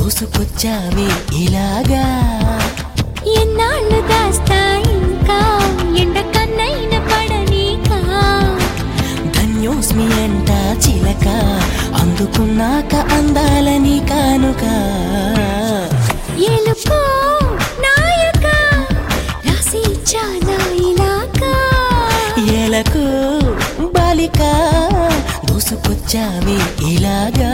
దూసుకొచ్చావే ఇలాగా ఎన్నాళ్ళు దాస్తా ఇంకా ఎండ కన్నైన పడనీకా ధన్యోస్మి అంట చిలక అందుకున్నాక అందాలని కానుక ఎలుకో నాయక రాసి చాలా ఇలాగా ఎలకు బాలిక దూసుకొచ్చావే ఇలాగా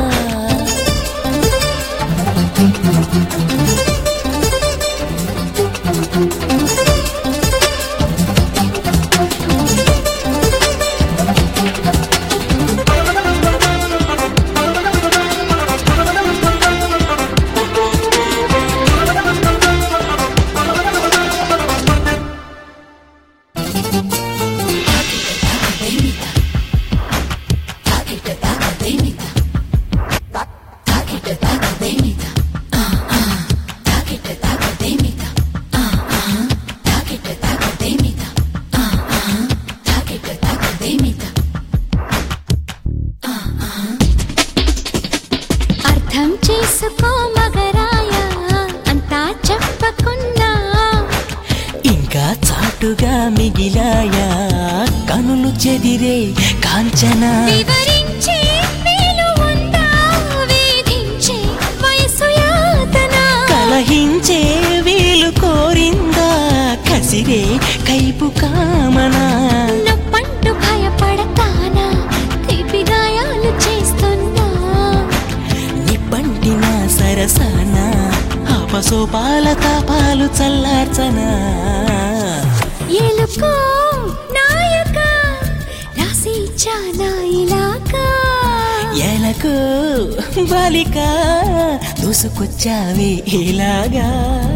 అర్థం చేసుకో మగరాయ అంతా చెప్పకున్నా ఇంకా చాటుగా మిగిలాయా కనులు చెదిరే కాంచన వివరించే వీలు ఉందా వేధించే వయసు యాతన కలహించే వీలు కోరిందా కసిరే కైపు కామనా నొప్పంటూ భయపడతానా తీపి గాయాలు చేస్తున్నా నిప్పంటిన సరసన ఆపసోపాల తాపాలు చల్లార్చనా ఎలుకో నాయక రాసి చాలా ఇలాగా ఎలకు బాలిక దూసుకొచ్చావే ఇలాగా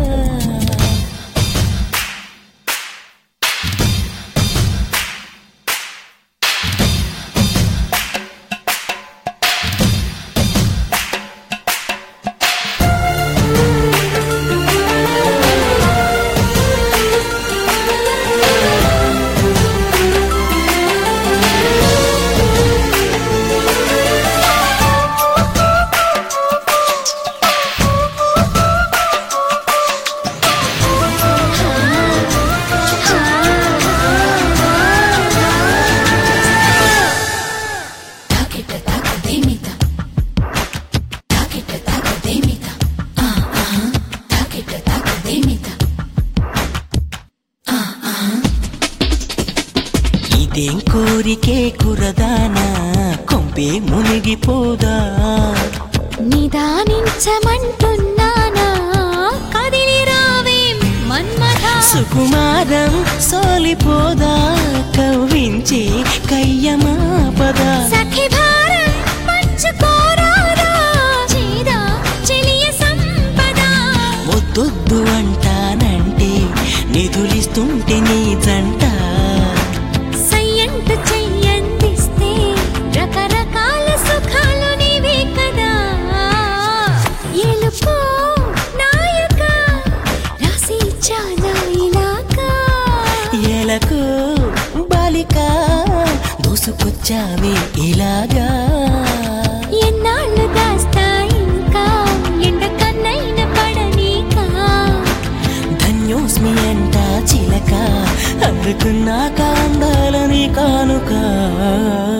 ఇదేం కోరికే కురదానా కొంపే మునిగిపోదా నిదానించమంటున్నానా కదిలి రావేం మన్మథ సుకుమారం సోలిపోదా కవ్వించే కయ్యమాపదా సఖి భారం పంచుకోరాదా చేదా చెలియ సంపద వద్దొద్దు అంటానంటే నిధులిస్తుంటే నీ జంట సయ్యంట చెయ్యందిస్తే రకరకాల సుఖాలు నీవే కదా ఎలుకో నాయక రాసి చాలా ఇలాగా ఎలకు బాలిక దూసుకొచ్చావే ఇలాగా ఎన్నాళ్ళు దాస్తా ఇంకా ఎండ కన్నైన పడనీకా ధన్యోస్మి అంట చిలక అందుకున్నాక అందాలని కానుక